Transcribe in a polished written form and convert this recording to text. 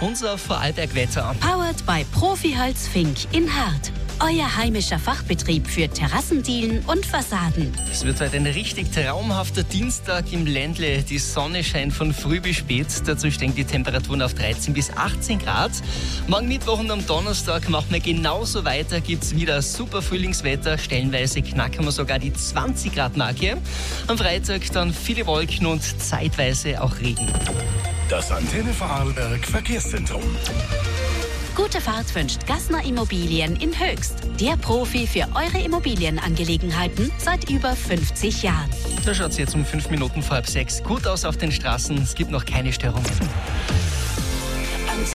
unser Vorarlberg-Wetter. Powered by Profi-Holz Fink in Hart. Euer heimischer Fachbetrieb für Terrassendielen und Fassaden. Es wird heute ein richtig traumhafter Dienstag im Ländle. Die Sonne scheint von früh bis spät. Dazu steigen die Temperaturen auf 13 bis 18 Grad. Morgen Mittwoch und am Donnerstag machen wir genauso weiter. Gibt es wieder super Frühlingswetter. Stellenweise knacken wir sogar die 20 Grad Marke. Am Freitag dann viele Wolken und zeitweise auch Regen. Das Antenne Vorarlberg Verkehrszentrum. Gute Fahrt wünscht Gassner Immobilien in Höchst. Der Profi für eure Immobilienangelegenheiten seit über 50 Jahren. Da schaut es jetzt um 5 Minuten vor halb 6 gut aus auf den Straßen. Es gibt noch keine Störungen.